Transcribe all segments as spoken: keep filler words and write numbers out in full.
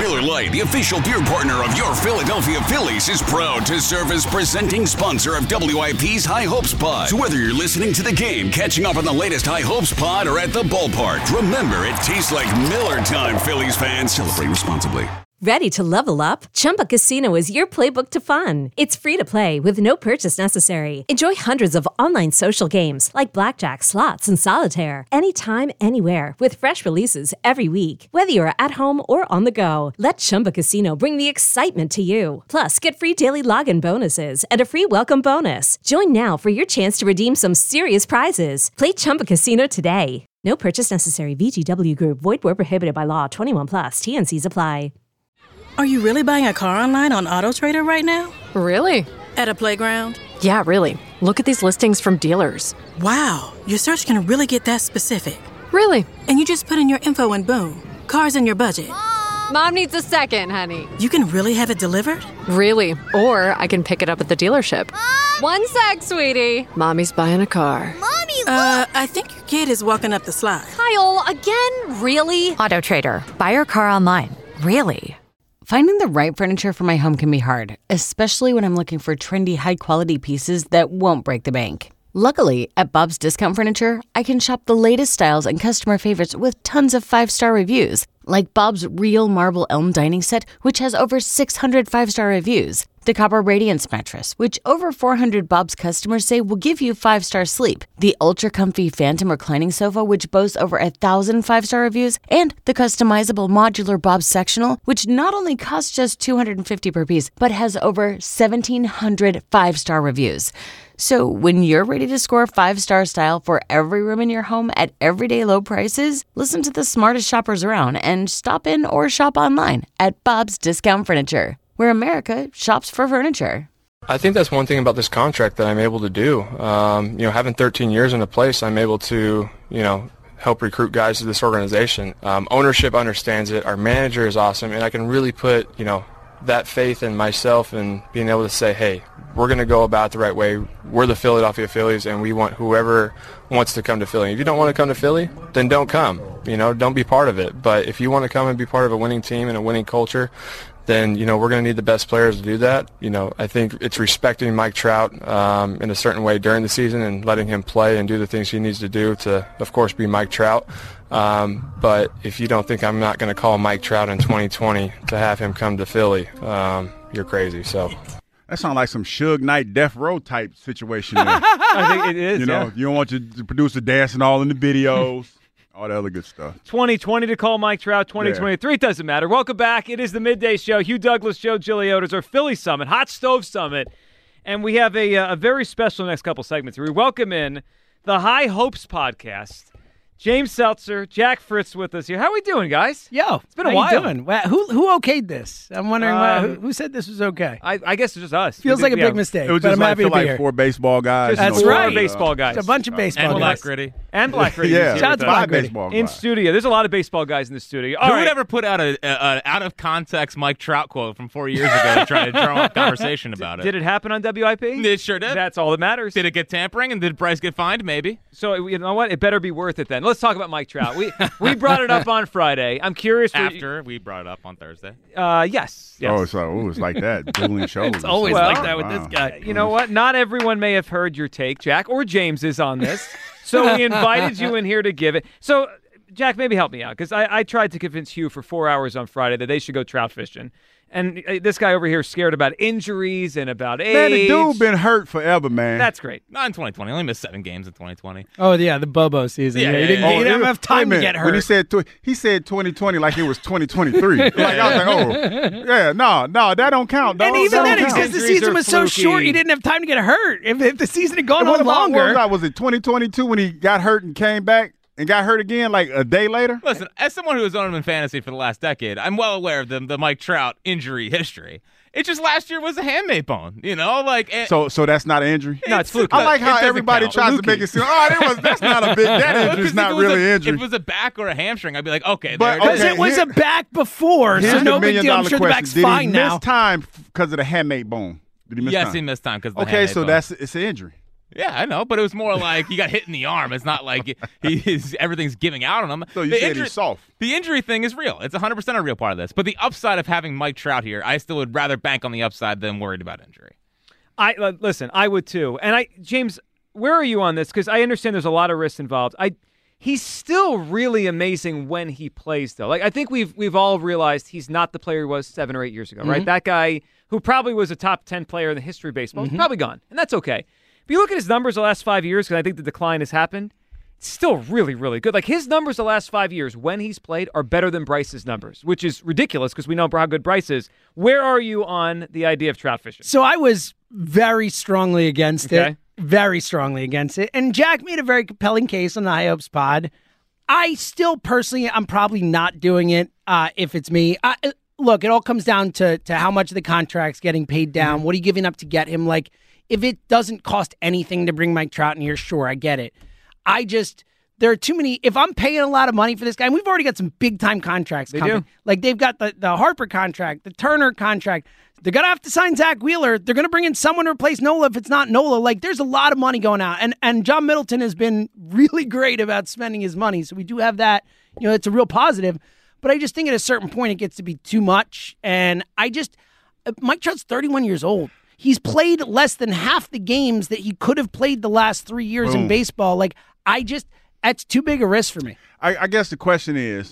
Miller Lite, the official beer partner of your Philadelphia Phillies, is proud to serve as presenting sponsor of W I P's High Hopes Pod. So whether you're listening to the game, catching up on the latest High Hopes Pod, or at the ballpark, remember it tastes like Miller time, Phillies fans. Celebrate responsibly. Ready to level up? Chumba Casino is your playbook to fun. It's free to play with no purchase necessary. Enjoy hundreds of online social games like blackjack, slots, and solitaire. Anytime, anywhere with fresh releases every week. Whether you're at home or on the go, let Chumba Casino bring the excitement to you. Plus, get free daily login bonuses and a free welcome bonus. Join now for your chance to redeem some serious prizes. Play Chumba Casino today. No purchase necessary. V G W Group. Void where prohibited by law. twenty-one plus. T N Cs apply. Are you really buying a car online on AutoTrader right now? Really? At a playground? Yeah, really. Look at these listings from dealers. Wow, your search can really get that specific. Really? And you just put in your info and boom, car's in your budget. Mom, Mom needs a second, honey. You can really have it delivered? Really. Or I can pick it up at the dealership. Mom! One sec, sweetie. Mommy's buying a car. Mommy, look! Uh, I think your kid is walking up the slide. Kyle, again? Really? AutoTrader. Buy your car online. Really? Finding the right furniture for my home can be hard, especially when I'm looking for trendy, high-quality pieces that won't break the bank. Luckily, at Bob's Discount Furniture, I can shop the latest styles and customer favorites with tons of five-star reviews, like Bob's Real Marble Elm Dining Set, which has over six hundred five-star reviews, the Copper Radiance Mattress, which over four hundred Bob's customers say will give you five-star sleep, the Ultra Comfy Phantom Reclining Sofa, which boasts over a thousand five-star reviews, and the customizable modular Bob's Sectional, which not only costs just two hundred fifty dollars per piece, but has over seventeen hundred five-star reviews. So when you're ready to score five-star style for every room in your home at everyday low prices, listen to the smartest shoppers around and stop in or shop online at Bob's Discount Furniture, where America shops for furniture. I think that's one thing about this contract that I'm able to do. Um, you know, having thirteen years in a place, I'm able to, you know, help recruit guys to this organization. Um, ownership understands it. Our manager is awesome, and I can really put, you know, that faith in myself and being able to say, hey, we're going to go about it the right way. We're the Philadelphia Phillies, and we want whoever wants to come to Philly. If you don't want to come to Philly, then don't come. You know, don't be part of it. But if you want to come and be part of a winning team and a winning culture, then, you know, we're going to need the best players to do that. You know, I think it's respecting Mike Trout um, in a certain way during the season and letting him play and do the things he needs to do to, of course, be Mike Trout. Um, but if you don't think I'm not going to call Mike Trout in twenty twenty to have him come to Philly, um, you're crazy. So that sounds like some Suge Knight Death Row type situation. There. I think it is. You know, yeah. you don't want your producer dancing all in the videos. All that other good stuff. twenty twenty to call Mike Trout, twenty twenty-three, yeah. It doesn't matter. Welcome back. It is the Midday Show. Hugh Douglas, Joe Gigliotis, our Philly Summit, Hot Stove Summit. And we have a, a very special next couple segments. We welcome in the High Hopes Podcast. James Seltzer, Jack Fritz with us here. How are we doing, guys? Yo, it's been a how while. You doing? Wow, who who okayed this? I'm wondering um, why, who, who said this was okay. I, I guess it's just us. Feels we like did, a big yeah. mistake. It was but just I'm like, happy feel to be like here. four baseball guys. Just That's four right. baseball guys. It's a bunch of baseball and guys. Black Gritty. And Black Gritty. Yeah, Shout out to five Black Gritty. baseball in guys. studio. There's a lot of baseball guys in the studio. All Who right. would ever put out a, a, a out of context Mike Trout quote from four years ago to try to draw up conversation about it? Did it happen on W I P? It sure did. That's all that matters. Did it get tampering and did Bryce get fined? Maybe. So you know what? It better be worth it then. Let's talk about Mike Trout. We we brought it up on Friday. I'm curious. For, After we brought it up on Thursday. Uh, yes. yes. Oh, so it was like that. Dueling shows. It's always Well, like that with wow. this guy. You know what? Not everyone may have heard your take, Jack, or James is on this. So we invited you in here to give it. So, Jack, maybe help me out, because I, I tried to convince Hugh for four hours on Friday that they should go trout fishing. And uh, this guy over here is scared about injuries and about age. Man, the dude been hurt forever, man. That's great. Not in twenty twenty. He only missed seven games in twenty twenty. Oh, yeah, the Bobo season. Yeah, Yeah, yeah, he didn't, yeah. he didn't Oh, have enough time wait a to minute. get hurt. When he said tw- he said twenty twenty like it was twenty twenty-three. Like I was like, oh, yeah, no, no, that don't count. and dog. even That then, don't it's count. because the Injuries season are was so fluky. short, he didn't have time to get hurt. If, if the season had gone And what on about- what longer. was that? Was it twenty twenty-two when he got hurt and came back and got hurt again like a day later? Listen, as someone who has owned him in fantasy for the last decade, I'm well aware of the, the Mike Trout injury history. It's just last year was a handmade bone, you know? like and, So so that's not an injury? No, it's fluky. I like It how doesn't everybody count. tries Fluky. to make it seem, oh, that was, that's not a big, that Well, injury's 'cause not if it was really a, injury. If it was a back or a hamstring, I'd be like, okay, But- there it Because is. okay, it was here- a back before, so Here's no the big million deal. I'm dollar sure the question. back's Did fine he now. miss time because of the handmade bone? Did he miss Yes, time? he missed time because Okay, so that's it's an injury. Yeah, I know, but it was more like he got hit in the arm. It's not like he is everything's giving out on him. So you the said injury, he's soft. The injury thing is real. It's one hundred percent a real part of this. But the upside of having Mike Trout here, I still would rather bank on the upside than worried about injury. I uh, listen, I would too. And I James, where are you on this? Because I understand there's a lot of risks involved. I He's still really amazing when he plays, though. Like I think we've we've all realized he's not the player he was seven or eight years ago, mm-hmm. right? That guy who probably was a top ten player in the history of baseball mm-hmm. is probably gone, and that's okay. If you look at his numbers the last five years, because I think the decline has happened, it's still really, really good. Like his numbers the last five years when he's played are better than Bryce's numbers, which is ridiculous because we know how good Bryce is. Where are you on the idea of trout fishing? So I was very strongly against okay. it. Very strongly against it. And Jack made a very compelling case on the High Hopes pod. I still personally, I'm probably not doing it uh, if it's me. I, look, it all comes down to, to how much of the contract's getting paid down. Mm-hmm. What are you giving up to get him? Like, if it doesn't cost anything to bring Mike Trout in here, sure, I get it. I just, there are too many, if I'm paying a lot of money for this guy, and we've already got some big-time contracts they coming. Do. Like, they've got the, the Harper contract, the Turner contract. They're going to have to sign Zach Wheeler. They're going to bring in someone to replace Nola if it's not Nola. Like, there's a lot of money going out. And and John Middleton has been really great about spending his money. So we do have that. You know, it's a real positive. But I just think at a certain point it gets to be too much. And I just, Mike Trout's thirty-one years old. He's played less than half the games that he could have played the last three years Boom. in baseball. Like, I just, that's too big a risk for me. I, I guess the question is,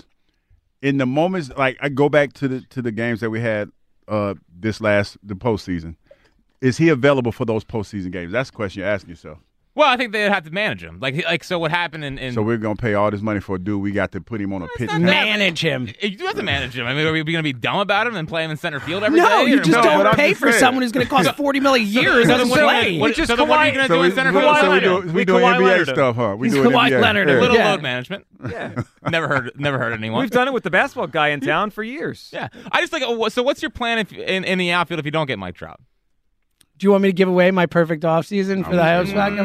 in the moments, like I go back to the to the games that we had uh, this last, the postseason, is he available for those postseason games? That's the question you're asking yourself. Well, I think they'd have to manage him. Like, like so what happened in, in – So we're going to pay all this money for a dude. We got to put him on a pitch. Manage him. You do have to manage him. I mean, are we going to be dumb about him and play him in center field every no, day? No, you or just what? don't No, pay just for saying. someone who's going to cost forty million dollars a year. So Doesn't then what are play. you- what- just so then what are you going to So do we, in center so, field? so we Leonard. do, we We doing Kawhi N B A Leonard him. stuff, huh? We He's doing Kawhi N B A. Leonard. Yeah. A little Yeah. load management. Yeah. never heard never heard anyone. We've done it with the basketball guy in town for years. Yeah. I just like, oh, so what's your plan if in, in the outfield if you don't get Mike Trout? Do you want me to give away my perfect offseason for the High Hopes back?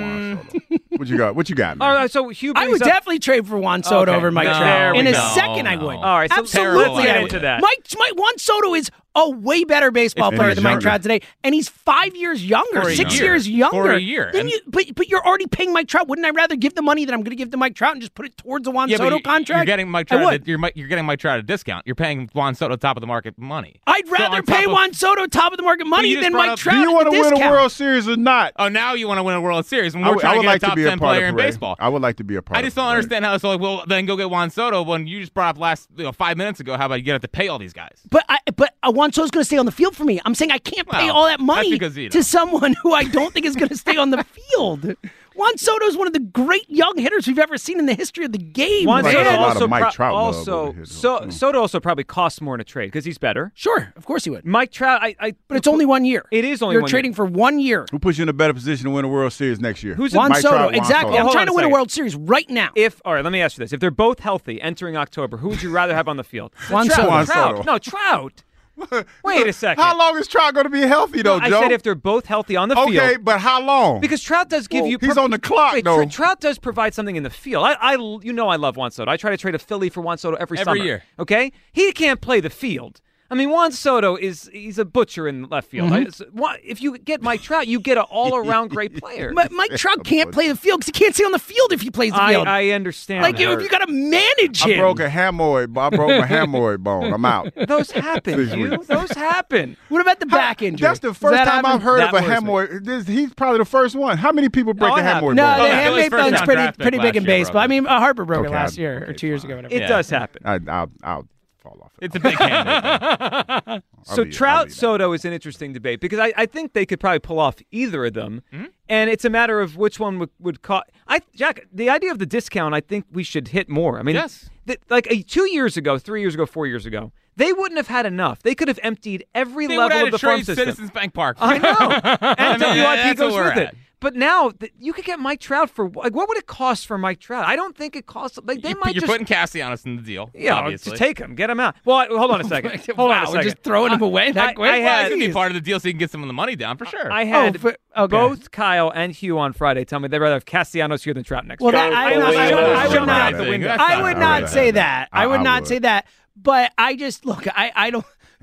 What you got? What you got, man? All right, so Hugh I brings would up, definitely trade for Juan Soto Okay. over Mike No, Trout. In a no, second, I no. would. All right, so Absolutely, let's get I into would. that. Mike, Mike Juan Soto is a way better baseball If- player and than he's Mike younger. Trout today, and he's five years younger, For a six year. years younger. For a year. Then And- you, but but you're already paying Mike Trout. Wouldn't I rather give the money that I'm going to give to Mike Trout and just put it towards a Juan Yeah, but Soto you- contract? You're getting Mike I Trout. would. At, you're, Mi- you're getting Mike Trout at a discount. You're paying Juan Soto top of the market money. I'd So rather on top pay of- Juan Soto top of the market money you just than brought Mike up- Trout. Do you at want to the win a discount. World Series or not? Oh, now you want to win a World Series. When I we're would, trying I would to like get a to top be a ten part player of in the parade. baseball. I would like to be a part I of just the don't parade. understand how it's like, well, then go get Juan Soto when you just brought up last you know, five minutes ago how about you have to pay all these guys. But I, but uh, Juan Soto's going to stay on the field for me. I'm saying I can't pay Well, all that that's money because, you know. to someone who I don't think is going to stay on the field. Juan Soto is one of the great young hitters we've ever seen in the history of the game. Juan Like, Soto a lot also, of Mike pro- Trout love also over here, though. so, Mm. Soto also probably costs more in a trade because he's better. Sure, of course he would. Mike Trout, I, I But it's only one year. It is only You're one trading year. for one year. Who puts you in a better position to win a World Series next year? Who's Juan Mike Soto, Trout, Juan exactly. Soto. I'm Hold trying on to a win a second. World Series right now. If all right, let me ask you this: if they're both healthy entering October, who would you rather have on the field? Juan Trout. Soto. Juan Trout. Soto. No, Trout. Wait a second. How long is Trout going to be healthy, though, I Joe? said if they're both healthy on the okay, field. but how long? Because Trout does give Well, you. he's on the clock, Wait, though. Tr- Trout does provide something in the field. I, I, you know, I love Juan Soto. I try to trade a Philly for Juan Soto every, Every summer. year. Okay, he can't play the field. I mean, Juan Soto is he's a butcher in left field. Mm-hmm. I- so, wha- if you get Mike Trout, you get an all-around great player. But Mike Trout can't play the field because he can't stay on the field if he plays the I, field. I understand. like, that. you, you got to manage him. I broke a hamoid. I broke my hamoid bone. I'm out. Those happen, Six you. weeks. Those happen. What about the back injury? That's the Does first that time happen? I've heard That of a worries me. hamoid. This, he's probably the first one. How many people break No, a it happened. hamoid No, bone? the Okay, handmade Philly's first bone's round pretty draft pick pretty big last in year, baseball. broke I mean, uh, Harper broke Okay, it last I- year or okay, two years fine. ago. Whatever. It Yeah. does happen. I, I'll, I'll fall off. It's a big hand. So be- I'll Trout be that. Soto is an interesting debate because I, I think they could probably pull off either of them, Mm-hmm. and it's a matter of which one would, would cost. I Jack, the idea of the discount, I think we should hit more. I mean, Yes. th- like a, two years ago, three years ago, four years ago, they wouldn't have had enough. They could have emptied every They would level have of the to farm trade system. Citizens Bank Park. I know, and mean, W I P that's goes where with we're it. at. But now th- you could get Mike Trout for like what would it cost for Mike Trout? I don't think it costs like they you, might you're just putting Castellanos in the deal. yeah, obviously. just take him, get him out. Well, I, hold on a second. Hold wow, on a we're second. just throwing him away that I- quick. I Well, had- it could be part of the deal so you can get some of the money down for sure. I had Oh, for- okay. both Kyle and Hugh on Friday tell me they'd rather have Castellanos here than Trout next Well, year. that, I, I would was not- I would- jumping- I would jumping not. out the window. That's I not would how not would say have that. that. I I- would I not would. say that. But I just look. I, I don't.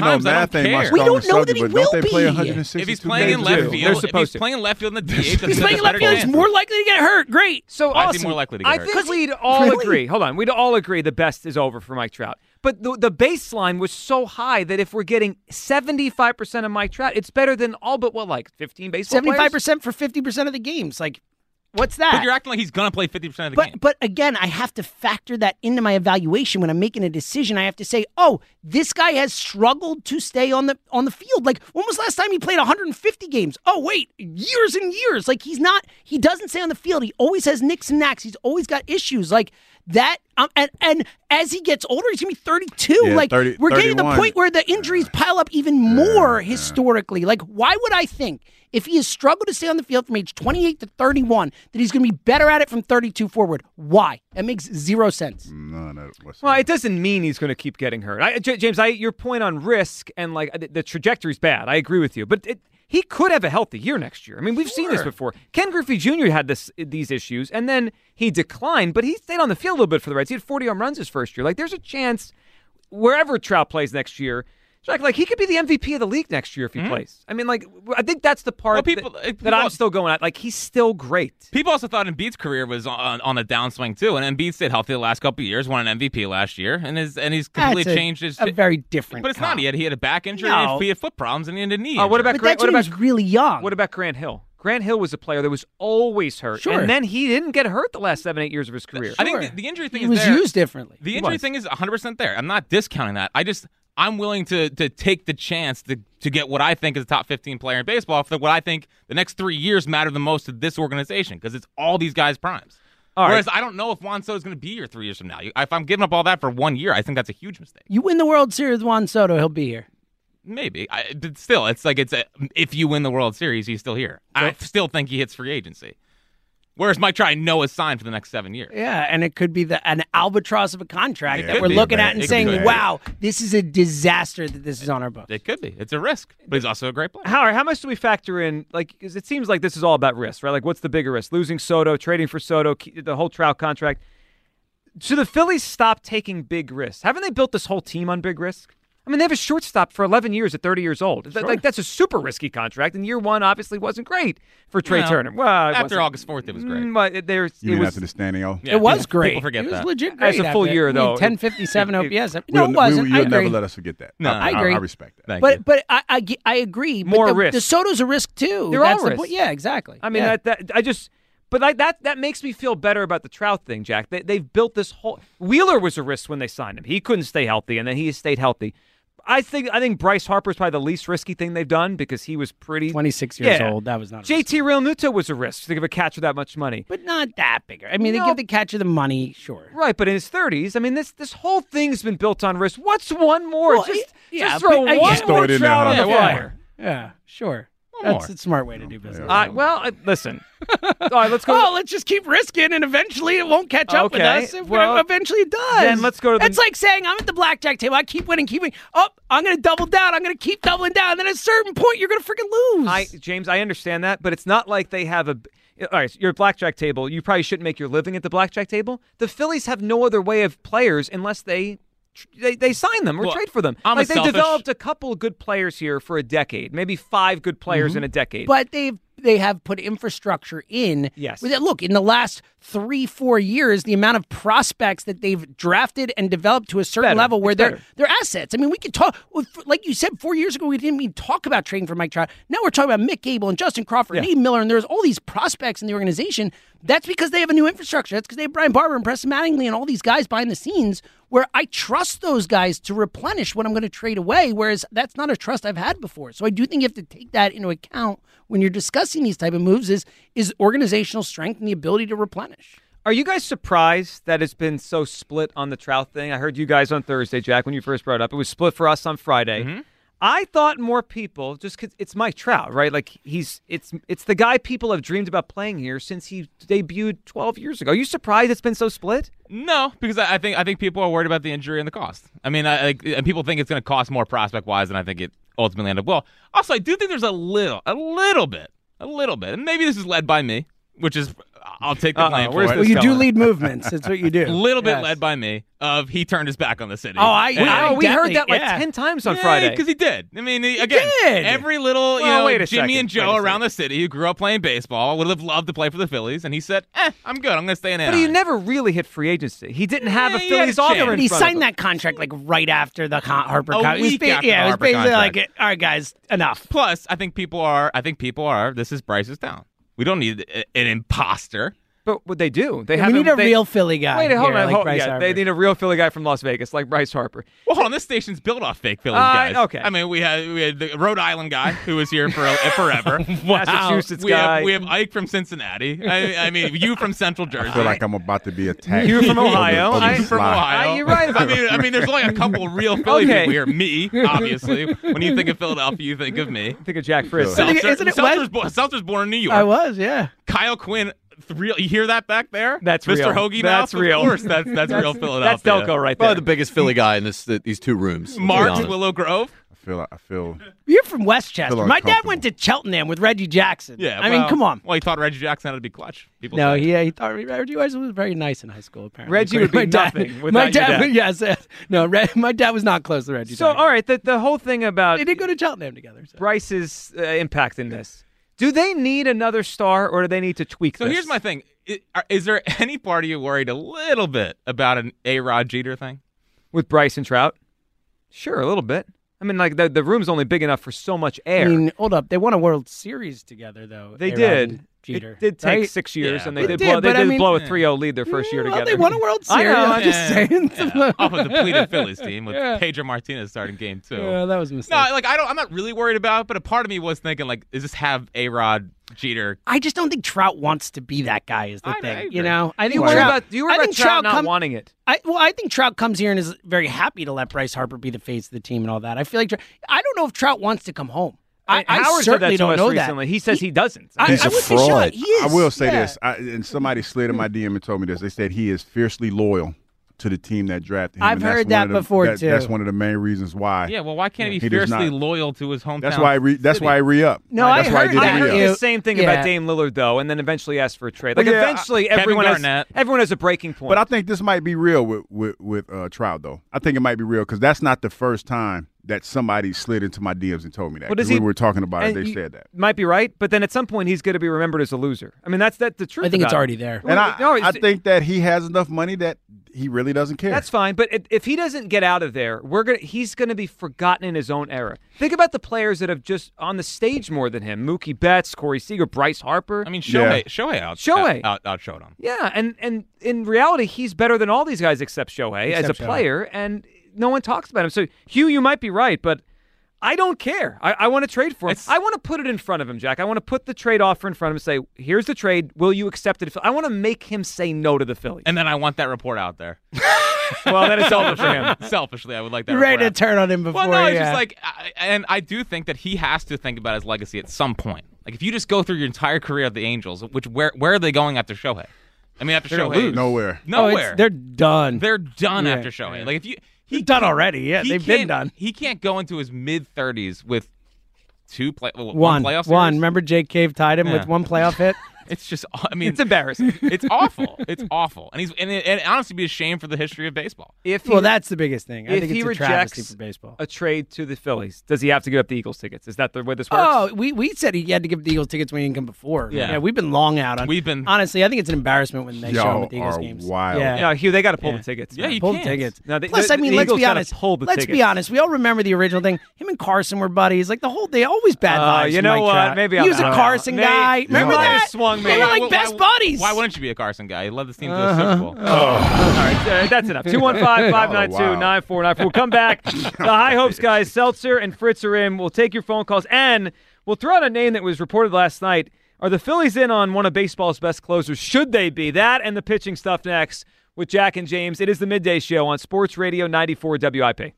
you know, times. I math don't ain't my care. We don't strongest know that subject, he but will don't they play be. one hundred sixty-two If he's playing in games? left do. field, They're if supposed he's to. playing left field in the D H, He's playing left field. He's more likely to get hurt. Great. So Why is awesome. he more likely to get I hurt? think we'd For all all Really? agree. Hold on. We'd all agree the best is over for Mike Trout. But the, the baseline was so high that if we're getting seventy-five percent of Mike Trout, it's better than all but, what, like fifteen baseball seventy-five players? percent for fifty percent of the games. Like, what's that? But you're acting like he's going to play fifty percent of the But game. but again, I have to factor that into my evaluation when I'm making a decision. I have to say, oh, this guy has struggled to stay on the on the field. Like, when was the last time he played one hundred fifty games? Oh, wait, years and years. Like, he's not, he doesn't stay on the field. He always has nicks and knacks. He's always got issues. Like, that, um, and, and as he gets older, he's going to be thirty-two. Yeah, like, thirty, we're getting to the thirty-one. point where the injuries pile up even more historically. Like, why would I think if he has struggled to stay on the field from age twenty-eight to thirty-one that he's going to be better at it from thirty-two forward? Why? That makes zero sense. No, no. Well, it doesn't mean he's going to keep getting hurt. I, J- James, I, your point on risk and like the, the trajectory's bad. I agree with you, but it, he could have a healthy year next year. I mean, we've seen this before. Ken Griffey Junior had this these issues, and then he declined, but he stayed on the field a little bit for the Reds. He had forty home runs his first year. Like, there's a chance wherever Trout plays next year. Like, like he could be the M V P of the league next year if he Mm-hmm. plays. I mean, like, I think that's the part Well, people- that, people- that I'm still going at. Like, he's still great. People also thought Embiid's career was on, on a downswing too, and Embiid stayed healthy the last couple of years, won an M V P last year, and his and he's completely That's a- changed his. a very different But it's comp. not. He had he had a back injury, No. he had foot problems, and he had a knee. Uh, what about injury. But Grant? that's What when about he was really young. What about Grant Hill? Grant Hill was a player that was always hurt, Sure. and then he didn't get hurt the last seven, eight years of his career. I think the, the injury thing He is was there. used differently. The He injury was. thing is one hundred percent there. I'm not discounting that. I just I'm willing to to take the chance to to get what I think is a top fifteen player in baseball for what I think the next three years matter the most to this organization because it's all these guys' primes. All right. Whereas I don't know if Juan Soto is going to be here three years from now. You- If I'm giving up all that for one year, I think that's a huge mistake. You win the World Series with Juan Soto, he'll be here. Maybe, I, but still, it's like it's a, if you win the World Series, he's still here. I still think he hits free agency. Whereas Mike Trout, I know is signed for the next seven years. Yeah, and it could be the an albatross of a contract It that could we're be. looking It at and could saying, be. wow, this is a disaster that this is on our books. It could be. It's a risk, but he's also a great player. How, how much do we factor in? Like, 'cause it seems like this is all about risk, right? Like, what's the bigger risk? Losing Soto, trading for Soto, ke- the whole Trout contract. Should the Phillies stop taking big risks? Haven't they built this whole team on big risk? I mean, they have a shortstop for eleven years at thirty years old. Th- Like, that's a super risky contract, and year one obviously wasn't great for Trey No. Turner. Well, it After wasn't- August fourth, it was great. Mm, But it- there's, You it mean was, after the standing O? Yeah, It was people- great. People forget it was that. legit great. As a full after- year, I mean, though, ten it- fifty-seven it- O P S. No, We'll- it wasn't. we- I You'll agree. never let us forget that. No, I, I agree. I respect that. Thank But you. but I, I, ge- I agree. More but the, risk. The Soto's a risk too. They're That's all the risks. point. Yeah, exactly. I mean, Yeah. that, that I just, but like that that makes me feel better about the Trout thing, Jack. They, they've built this whole. Wheeler was a risk when they signed him. He couldn't stay healthy, and then he stayed healthy. I think I think Bryce Harper's probably the least risky thing they've done because he was pretty twenty-six years Yeah. old. That was not. a J risk. T Realmuto was a risk to give a catcher that much money. But not that big. I mean, No. they give the catcher the money, sure. Right, but in his thirties, I mean, this this whole thing's been built on risk. What's one more? Well, just, yeah, just throw but I- one Just throw more it in there, Trout on huh? the Yeah, one fire. Yeah, sure. One That's more. a smart way to do business. Uh, well, uh, listen. All right, let's go. Oh, let's just keep risking, and eventually it won't catch up with Okay, us. If- well, eventually it does. then let's go to the- It's like saying I'm at the blackjack table. I keep winning, keep winning. Oh, I'm going to double down. I'm going to keep doubling down. Then at a certain point, you're going to freaking lose. I, James, I understand that, but it's not like they have a. All right, your blackjack table. You probably shouldn't make your living at the blackjack table. The Phillies have no other way of players unless they. They, they sign them or Well, trade for them. I'm a like they selfish- developed a couple of good players here for a decade, maybe five good players in a decade. But they've they have put infrastructure in. Yes. With it. Look, in the last three, four years, the amount of prospects that they've drafted and developed to a certain better. level where It's they're better. they're assets. I mean, we could talk, like you said, four years ago, we didn't even talk about trading for Mike Trout. Now we're talking about Mick Gable and Justin Crawford and Yeah. Aiden Miller, and there's all these prospects in the organization. That's because they have a new infrastructure. That's because they have Brian Barber and Preston Mattingly and all these guys behind the scenes where I trust those guys to replenish what I'm going to trade away, whereas that's not a trust I've had before. So I do think you have to take that into account when you're discussing these type of moves is, is organizational strength and the ability to replenish. Are you guys surprised that it's been so split on the Trout thing? I heard you guys on Thursday, Jack, when you first brought it up. It was split for us on Friday. Mm-hmm. I thought more people, just because it's Mike Trout, right? Like he's it's it's the guy people have dreamed about playing here since he debuted twelve years ago. Are you surprised it's been so split? No, because I I think I think people are worried about the injury and the cost. I mean, I, like, and people think it's going to cost more prospect wise than I think it ultimately ended up. Well, also I do think there's a little, a little bit, a little bit, and maybe this is led by me, which is I'll take the Uh-oh, blame for where's it. Well, you do going? lead movements. It's what you do. A little bit Yes. led by me. Of he turned his back on the city. Oh, I, And- I Oh, we heard definitely- that like yeah. ten times on Friday. because he did. I mean, he, again, did. every little you Well, know, wait a Jimmy second. and Joe Wait a around second. the city who grew up playing baseball would have loved to play for the Phillies, and he said, "Eh, I'm good. I'm going to stay in But Anaheim." he never really hit free agency. He didn't have Yeah, a he had Phillies a offer chance. in But he front of signed him. that contract like right after the Con- Harper A contract. It was week ba- after yeah, the it was Harper basically contract. like, all right, guys, enough. Plus, I think people are. I think people are. This is Bryce's town. We don't need a- an imposter. But what they do, they Yeah, have we him- need a they- real Philly guy. Wait, hold here, on. like hold, Bryce yeah, Harper. they need a real Philly guy from Las Vegas, like Bryce Harper. Well, hold on. This station's built off fake Phillies Uh, guys. okay. I mean, we had we had the Rhode Island guy who was here for forever. Massachusetts we guy. Have, we have Ike from Cincinnati. I, I mean, you from Central Jersey. I feel like I'm about to be attacked. You from over- Ohio. over I- this from lie. Ohio. Uh, you're right about I mean, I mean, there's only a couple of real Philly Okay. people here. Me, obviously. When you think of Philadelphia, you think of me. Think of Jack Fritz. I think- Seltzer, isn't it Seltzer's, West- bo- Seltzer's born in New York. I was, yeah. Kyle Quinn. th- Real, you hear that back there? That's Mister real. Hoagie That's Mouth? real. Of course, that's that's, real Philadelphia. That's Delco right there. Probably the biggest Philly guy in this these two rooms. let's be Mark honest. Willow Grove. I feel. I feel. You're from Westchester. Feel My dad uncomfortable. went to Cheltenham with Reggie Jackson. Yeah, I mean, well- come on. Well, he thought Reggie Jackson had to be clutch. People No, say. he, yeah, he thought Reggie Jackson was very nice in high school, apparently. Reggie would be My dad- nothing without my your dad. dad. Yes, yes. No, Re, my dad was not close to Reggie So, Jackson. all right, the, the whole thing about They did go to Cheltenham together. So. Bryce's uh, impact in this. Do they need another star, or do they need to tweak So this? here's my thing: I- are- is there any part of you worried a little bit about an A-Rod Jeter thing? With Bryce and Trout? Sure, a little bit. I mean, like, the, the room's only big enough for so much air. I mean, hold up. They won a World Series together, though. They A-Rod did. and Jeter. It did take right? six years, Yeah, and they but- did, It blow, did, they but I did mean- blow a three oh lead their first year Well, together. they won a World I Series. know, I'm just Yeah. saying. Yeah, off of the depleted Phillies team with Yeah. Pedro Martinez starting game two. Yeah, that was a mistake. No, like I don't. I'm not really worried about it, but a part of me was thinking, like, does this have A-Rod Jeter? I just don't think Trout wants to be that guy. Is the I- I thing, agree. you know? I Do you think worry Trout, about, do you worry I about think Trout not come- wanting it? I, well, I think Trout comes here and is very happy to let Bryce Harper be the face of the team and all that. I feel like Tr- I don't know if Trout wants to come home. I, I Howard said certainly that to don't us know recently. that. He says he, doesn't. I, He's I a would be fraud. shocked. He is. I will say yeah. this, I, and somebody slid in my D M and told me this. They said he is fiercely loyal to the team that drafted him. I've and that's heard one that of the- be- that- too. That's one of the main reasons why. Yeah, well, why can't he be He does fiercely not. loyal to his hometown? That's why. I re, that's city? why I re up. No, that's I why heard I did I that. the heard re You- the same thing yeah. about Dame Lillard, though, and then eventually asked for a trade. Like, Well, yeah, eventually, Kevin everyone has, Garnett. everyone has a breaking point. But I think this might be real with with, with uh, Trout, though. I think it might be real because that's not the first time that somebody slid into my D Ms and told me that. Well, does 'Cause we he- were talking about it. and They you said that. Might be right, but then at some point, he's going to be remembered as a loser. I mean, that's that the truth. I think it's about it. already there. And I, No, I it's- think that he has enough money that he really doesn't care. That's fine, but if- if he doesn't get out of there, we're gonna he's going to be forgotten in his own era. Think about the players that have just on the stage more than him: Mookie Betts, Corey Seager, Bryce Harper. I mean, Shohei, Yeah. Shohei out, Shohei. out, out, outshowed him. yeah, and and in reality, he's better than all these guys except Shohei as a Except Shohei. player, and no one talks about him. So Hugh, you might be right, but I don't care. I, I want to trade for him. It's- I want to put it in front of him, Jack. I want to put the trade offer in front of him and say, here's the trade. Will you accept it? I want to make him say no to the Phillies. And then I want that report out there. well, then it's over for him. Selfishly, I would like that. You're ready report to out. turn on him before. Well, no, it's yeah. just like, I, and I do think that he has to think about his legacy at some point. Like, if you just go through your entire career of the Angels, which where where are they going after Shohei? I mean, after They're gonna Shohei, lose. Nowhere. Oh, nowhere. it's, they're done. They're done Yeah, after Shohei. yeah. Like, if you He's he done already. Yeah, he they've been can't- done. He can't go into his mid thirties with two play one, One, playoff one. series. Remember, Jake Cave tied him Yeah. with one playoff hit. It's just, I mean, It's embarrassing. it's awful. It's awful, and he's and it, and it honestly be a shame for the history of baseball. If he, Well, that's the biggest thing. I if think he it's a travesty rejects for baseball. a trade to the Phillies, does he have to give up the Eagles tickets? Is that the way this works? Oh, we, we said he had to give the Eagles tickets when he didn't come before. Yeah. we've been long out on. We've been- honestly. I think it's an embarrassment when they show Y'all him at the Eagles are games. wild. Yeah, No, Hugh, they got to pull Yeah. the tickets. Yeah, man. you pull can't. the tickets. No, they- Plus, the- I mean, the let's Eagles be gotta honest. pull the let's be tickets. honest. We all remember the original thing. Him and Carson were buddies. Like the whole day, always bad Uh, vibes. you from know Mike what? Trout. Maybe he I'm was a out. Carson Maybe- guy. you Remember might have that? swung me. They were Why- like why- best why- buddies. Why wouldn't you be a Carson guy? He led this team to Uh-huh. the Super Bowl. All right, uh, that's enough. two one five, five nine two, nine four nine four. We'll come back. The High Hopes guys, Seltzer and Fritz are in. We'll take your phone calls, and we'll throw out a name that was reported last night. Are the Phillies in on one of baseball's best closers? Should they be? That and the pitching stuff next with Jack and James. It is the Midday Show on Sports Radio ninety-four W I P.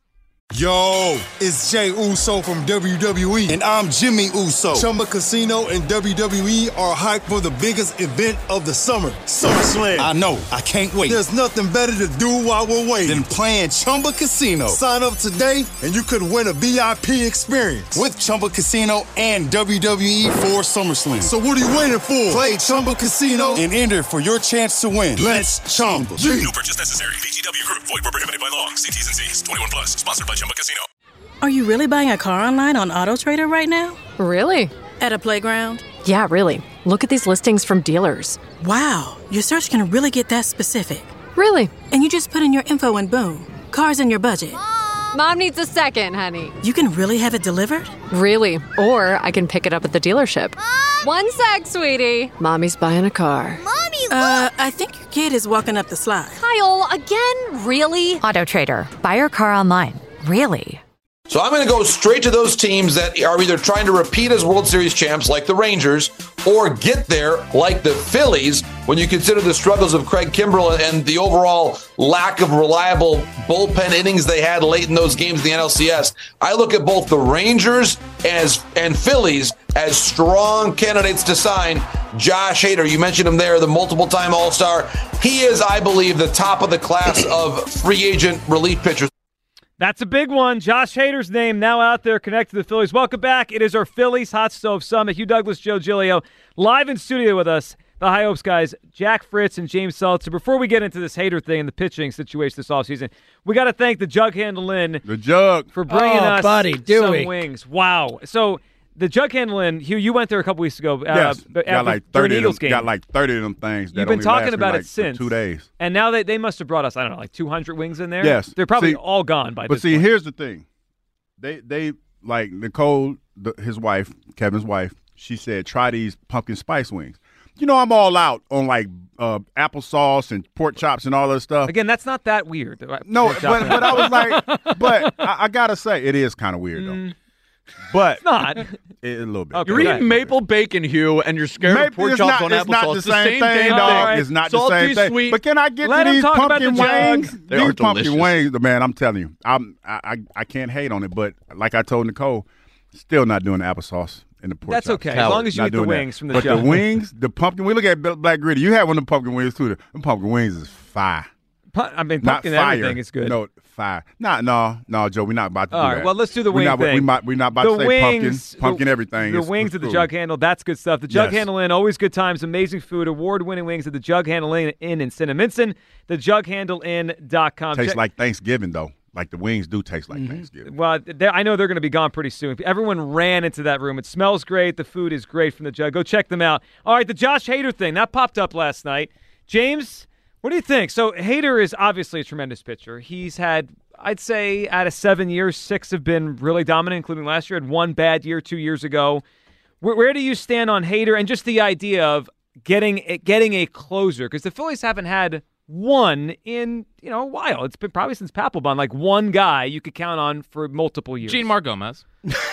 Yo, it's Jay Uso from W W E, and I'm Jimmy Uso. Chumba Casino and W W E are hyped for the biggest event of the summer, SummerSlam. I know, I can't wait. There's nothing better to do while we're waiting than playing Chumba Casino. Sign up today, and you could win a V I P experience with Chumba Casino and W W E for SummerSlam. So what are you waiting for? Play Chumba Casino and enter for your chance to win. Let's Chumba. No purchase necessary. V G W Group. Void where prohibited by law. See T's and C's. twenty-one plus. Sponsored by Chumba Casino. Are you really buying a car online on AutoTrader right now? Really? At a playground? Yeah, really. Look at these listings from dealers. Wow, your search can really get that specific. Really? And you just put in your info and boom, car's in your budget. Mom, Mom needs a second, honey. You can really have it delivered? Really? Or I can pick it up at the dealership. Mom! One sec, sweetie. Mommy's buying a car. Mommy, Uh, I think your kid is walking up the slide. Kyle, again? Really? AutoTrader. Buy your car online. Really? So I'm going to go straight to those teams that are either trying to repeat as World Series champs like the Rangers or get there like the Phillies when you consider the struggles of Craig Kimbrell and the overall lack of reliable bullpen innings they had late in those games in the N L C S. I look at both the Rangers as and Phillies as strong candidates to sign Josh Hader. You mentioned him there, the multiple-time All-Star. He is, I believe, the top of the class of free agent relief pitchers. That's a big one. Josh Hader's name now out there connected to the Phillies. Welcome back. It is our Phillies Hot Stove Summit. Hugh Douglas, Joe Giglio, live in studio with us. The High Hopes guys, Jack Fritz and James Seltzer. Before we get into this Hader thing and the pitching situation this offseason, we got to thank the Jug Handle Inn. The Jug. For bringing oh, us buddy, do some we? wings. Wow. So the Jug Handle Inn, Hugh, you went there a couple weeks ago. Uh, Yes, got got like thirty. Eagles Of game. them, got like thirty of them things. That You've been only talking last me, about like, it since for two days. And now they, they must have brought us, I don't know, like two hundred wings in there. Yes, They're probably See, all gone by But this see, point. here's the thing. They they like Nicole, the, his wife, Kevin's wife. She said, "Try these pumpkin spice wings." You know, I'm all out on like uh, applesauce and pork chops and all that stuff. Again, that's not that weird. No, but, but I was like, but I, I gotta say, it is kind of weird though. Mm. But it's not. It, a little bit. Okay, you're eating maple bacon, Hugh, and you're scared Maple, of pork it's chops not, on it's applesauce. not the It's same, the same thing, damn dog. thing. It's not Salty, the same thing. sweet. But can I get Let to him these talk about pumpkin the Jug. wings? They these are pumpkin delicious. wings, man. I'm telling you, I'm I, I I can't hate on it, but like I told Nicole, still not doing the applesauce and the pork That's chops. okay, as long as you Not eat the doing that. wings from the But Jug. the wings, the pumpkin. We look at Black Gritty. You had one of the pumpkin wings too. The pumpkin wings is fire. Pu- I mean, Not pumpkin fire. everything is good. No, fire. No, no, no, Joe. We're not about to All do right, that. well, let's do the we're wing not, thing. We might, we're not about the to say wings, pumpkin, pumpkin the, everything. The It's- wings it's at the cool. Jug Handle, that's good stuff. The Jug Yes. Handle Inn, always good times, amazing food, award-winning wings at the Jug Handle Inn in Cinnaminson, the jug handle inn dot com. Tastes Check- like Thanksgiving though. Like the wings do taste like Thanksgiving. Well, they're- I know they're going to be gone pretty soon. Everyone ran into that room. It smells great. The food is great from the Jug. Go check them out. All right, the Josh Hader thing, that popped up last night. James, what do you think? So Hader is obviously a tremendous pitcher. He's had, I'd say, out of seven years, six have been really dominant, including last year. Had one bad year two years ago. Where, where do you stand on Hader and just the idea of getting getting a closer? Because the Phillies haven't had one in, you know, a while. It's been probably since Papelbon, like one guy you could count on for multiple years. Gene Mar Gomez.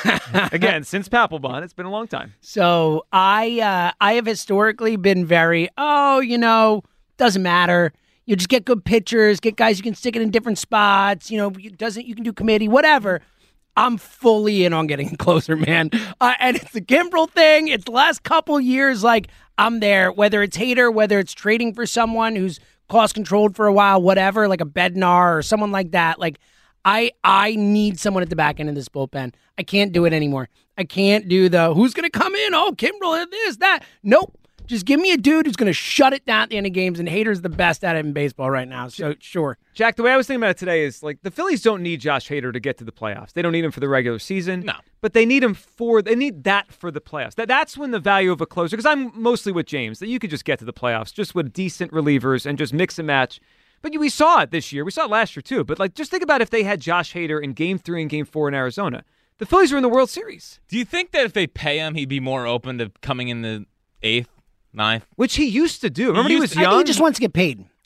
Again, since Papelbon, it's been a long time. So I uh, I have historically been very, oh, you know, doesn't matter. You just get good pitchers, get guys you can stick it in different spots. You know, you doesn't you can do committee, whatever. I'm fully in on getting closer, man. Uh, and it's the Kimbrel thing. It's the last couple years, like, I'm there. Whether it's Hader, whether it's trading for someone who's cost-controlled for a while, whatever, like a Bednar or someone like that. Like, I I need someone at the back end of this bullpen. I can't do it anymore. I can't do the, who's going to come in? Oh, Kimbrel, this, that. Nope. Just give me a dude who's going to shut it down at the end of games, and Hader's the best at it in baseball right now. So, sure. Jack, the way I was thinking about it today is, like, the Phillies don't need Josh Hader to get to the playoffs. They don't need him for the regular season. No. But they need him for, they need that for the playoffs. That That's when the value of a closer, because I'm mostly with James, that you could just get to the playoffs just with decent relievers and just mix and match. But we saw it this year. We saw it last year, too. But, like, just think about if they had Josh Hader in Game three and Game four in Arizona. The Phillies were in the World Series. Do you think that if they pay him, he'd be more open to coming in the eighth, ninth? Which he used to do. Remember he, He was used to- young? I think he just wants to get paid.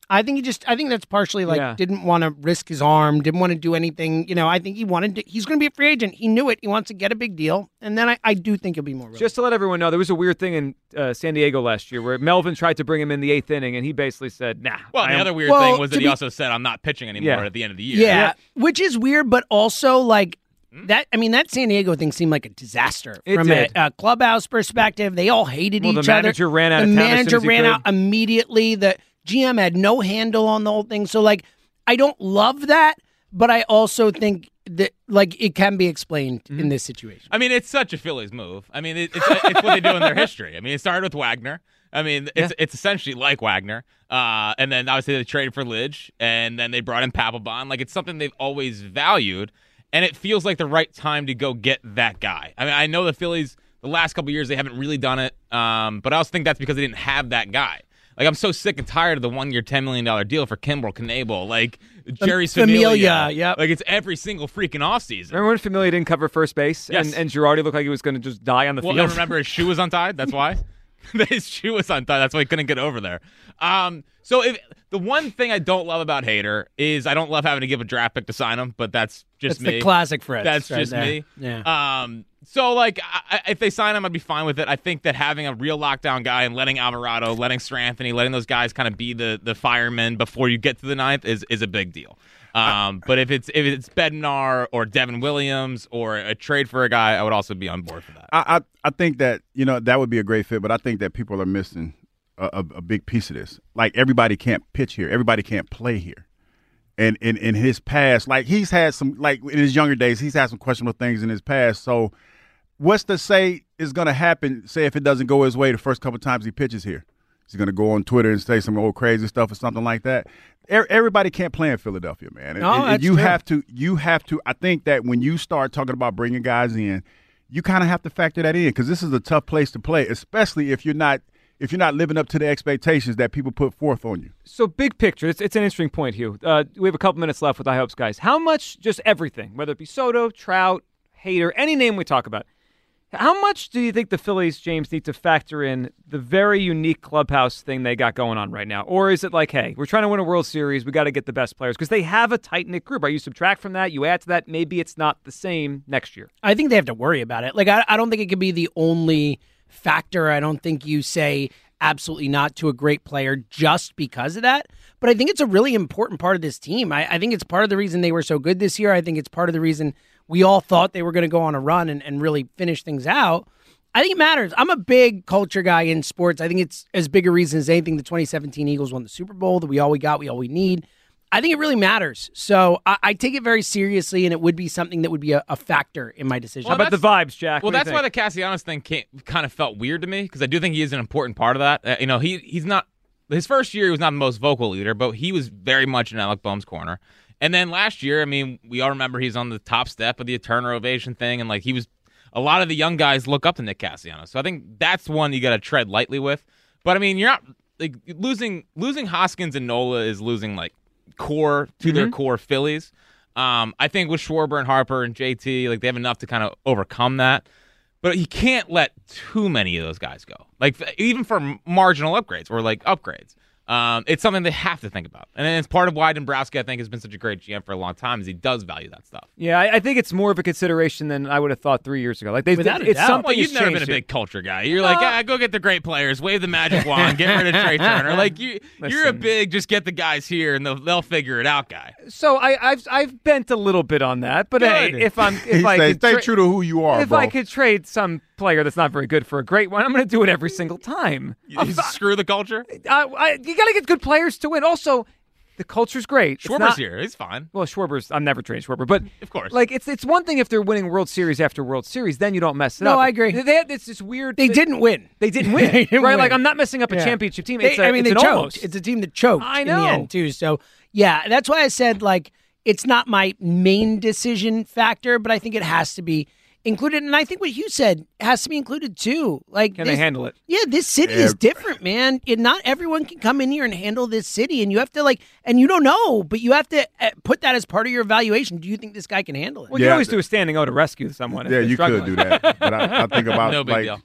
I think he just, I think that's partially like Yeah. didn't want to risk his arm, didn't want to do anything. You know, I think he wanted to, he's going to be a free agent. He knew it. He wants to get a big deal. And then I, I do think he'll be more relevant. Just to let everyone know, there was a weird thing in uh, San Diego last year where Melvin tried to bring him in the eighth inning, and he basically said, nah. Well, I the am- other weird Well, thing was that to he be- also said, I'm not pitching anymore Yeah. at the end of the year. Yeah, which is weird, but also like that. I mean, that San Diego thing seemed like a disaster It from did. a, a clubhouse perspective. They all hated Well, the each other. manager ran out The of town as soon manager as he ran could. out immediately. The G M had no handle on the whole thing. So, like, I don't love that, but I also think that like it can be explained in this situation. I mean, it's such a Phillies move. I mean, it, it's, it's what they do in their history. I mean, it started with Wagner. I mean, it's Yeah. it's essentially like Wagner. Uh, and then obviously they traded for Lidge, and then they brought in Papelbon. Like, it's something they've always valued, and it feels like the right time to go get that guy. I mean, I know the Phillies, the last couple of years, they haven't really done it, um, but I also think that's because they didn't have that guy. Like, I'm so sick and tired of the one-year, ten million dollars deal for Kimbrel, Knebel, like Jerry Familia, Familia. yep. Like, it's every single freaking offseason. Remember when Familia didn't cover first base Yes. and, and Girardi looked like he was going to just die on the Well, field? remember his shoe was untied? That's why? His shoe was untied. That's why he couldn't get over there. Um, so if the one thing I don't love about Hader is I don't love having to give a draft pick to sign him, but that's just That's me. the classic Fred. That's right just there. me. Yeah. Um, so, like, I, I- if they sign him, I'd be fine with it. I think that having a real lockdown guy and letting Alvarado, letting Stranthony, letting those guys kind of be the the firemen before you get to the ninth is is a big deal. Um, but if it's if it's Bednar or Devin Williams or a trade for a guy, I would also be on board for that. I, I I think that you know that would be a great fit, but I think that people are missing a, a, a big piece of this. Like, everybody can't pitch here, everybody can't play here, and in in his past, like he's had some like in his younger days, he's had some questionable things in his past. So, what's to say is going to happen? Say if it doesn't go his way the first couple times he pitches here, is he going to go on Twitter and say some old crazy stuff or something like that? Er- Everybody can't play in Philadelphia, man. No, And- and that's you true. have to. You have to. I think that when you start talking about bringing guys in, you kind of have to factor that in because this is a tough place to play, especially if you're not if you're not living up to the expectations that people put forth on you. So, big picture, it's, it's an interesting point, Hugh. Uh, we have a couple minutes left with I Hopes, guys. How much, just everything, whether it be Soto, Trout, Hader, any name we talk about, how much do you think the Phillies, James, need to factor in the very unique clubhouse thing they got going on right now? Or is it like, hey, we're trying to win a World Series, we got to get the best players? Because they have a tight-knit group. Are you subtract from that, you add to that, maybe it's not the same next year. I think they have to worry about it. Like, I, I don't think it could be the only factor. I don't think you say absolutely not to a great player just because of that. But I think it's a really important part of this team. I, I think it's part of the reason they were so good this year. I think it's part of the reason we all thought they were going to go on a run and, and really finish things out. I think it matters. I'm a big culture guy in sports. I think it's as big a reason as anything the twenty seventeen Eagles won the Super Bowl, that we all we got, we all we need. I think it really matters. So I, I take it very seriously, and it would be something that would be a, a factor in my decision. How about the vibes, Jack? Well, What do you that's why the think? Castellanos thing came, kind of felt weird to me because I do think he is an important part of that. Uh, you know, he he's not his first year he was not the most vocal leader, but he was very much in Alec Boehm's corner. And then last year, I mean, we all remember he's on the top step of the Turner Ovation thing, and like he was, a lot of the young guys look up to Nick Castellanos. So I think that's one you got to tread lightly with. But I mean, you're not like losing losing Hoskins and Nola is losing like core to their Mhm. core Phillies. Um, I think with Schwarber and Harper and J T, like they have enough to kind of overcome that. But you can't let too many of those guys go. Like even for marginal upgrades or like upgrades. Um, it's something they have to think about. And it's part of why Dombrowski, I think, has been such a great G M for a long time, is he does value that stuff. Yeah, I, I think it's more of a consideration than I would have thought three years ago. Like they, Without a it's doubt. something. Well, you've has never been a changed big it. culture guy. You're like, ah, go get the great players, wave the magic wand, get rid of Trey Turner. Like you, you're a Listen. big, just get the guys here and they'll, they'll figure it out guy. So I, I've I've bent a little bit on that, but hey, Good. if I'm if He I says, could stay tra- true to who you are, if bro. I could trade some player that's not very good for a great one, I'm going to do it every single time. You screw the culture. I, I, you got to get good players to win. Also, the culture's great. It's Schwarber's not- here. He's fine. Well, Schwarber's. I'm never trading Schwarber, but Of course. like it's it's one thing if they're winning World Series after World Series, then you don't mess it No, up. I agree. They, they had this, this weird. They thing- didn't win. They didn't win, They didn't right? win. Like I'm not messing up a Yeah. championship team. They- It's a, I mean, it's they an choked. almost. It's a team that choked I in know. the end, too. So, yeah, that's why I said, like, it's not my main decision factor, but I think it has to be included. And I think what Hugh said has to be included, too. Like, Can this- they handle it? Yeah, this city Yeah. is different, man. It, not everyone can come in here and handle this city, and you have to, like, and you don't know, but you have to uh, put that as part of your evaluation. Do you think this guy can handle it? Well, you Yeah. always do a standing O to rescue someone. if Yeah, they're you struggling. could do that. But I, I think about No big like deal.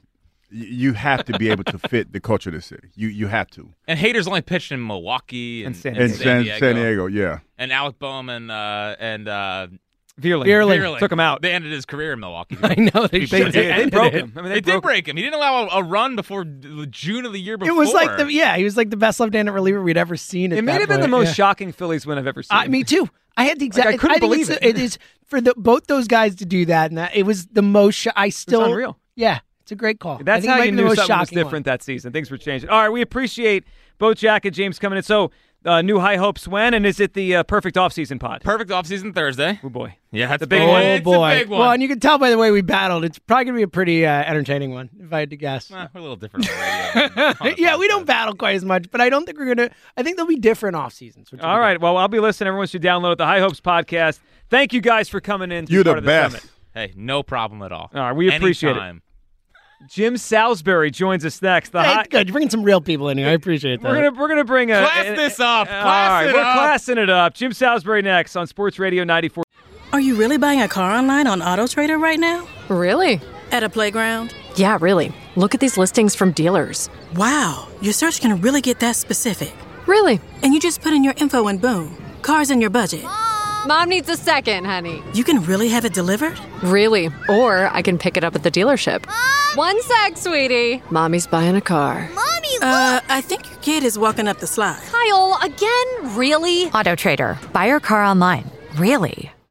you have to be able to fit the culture of the city. You you have to. And Hader's only pitched in Milwaukee and, And San and And Diego. San, San, Diego. San Diego, yeah. And Alec Boehm and uh, and uh, Vierling. Vierling. Took him out. They ended his career in Milwaukee. I know they, They, should. did. They broke him. I mean, They, they, did broke break him. He didn't allow a, a run before d- June of the year before. It was like the yeah, he was like the best left-handed reliever we'd ever seen. At It may that have been the point. most Yeah. shocking Phillies win I've ever seen. Uh, me too. I had the exact. Like, I couldn't think believe it's, it. It is for the both those guys to do that, and that it was the most. Sh- I still unreal. Yeah, it's a great call. I That's think it how might you be the knew most something was shocking one. different that season. Things were changing. All right, we appreciate both Jack and James coming in. So, uh, new high hopes when, and is it the uh, perfect offseason pod? Perfect offseason Thursday. Oh, boy. Yeah, that's The big oh, one. It's boy. a big one. Well, and you can tell by the way we battled, it's probably gonna be a pretty uh, entertaining one, if I had to guess. Well, we're a little different on radio. than on a yeah, we podcast. don't battle quite as much, but I don't think we're gonna. I think there'll be different off seasons. which will All be right, well, I'll be listening. Everyone should download the High Hopes podcast. Thank you guys for coming in. To You're be part the of best. Summit. Hey, no problem at all. All right, we appreciate Anytime. it. Jim Salisbury joins us next. The good. Hey, high- it's good. You're bringing some real people in here. I appreciate that. We're gonna we're gonna bring a Class a- this up. a- all Class right, it we're up. classing it up. Jim Salisbury next on Sports Radio ninety-four. Are you really buying a car online on AutoTrader right now? Really? At a playground? Yeah, really. Look at these listings from dealers. Wow, your search can really get that specific. Really? And you just put in your info and boom, car's in your budget. Mom needs a second, honey. You can really have it delivered? Really? Or I can pick it up at the dealership. One sec, sweetie. Mommy's buying a car. Uh, I think your kid is walking up the slide. Kyle, again? Really? AutoTrader. Buy your car online. Really?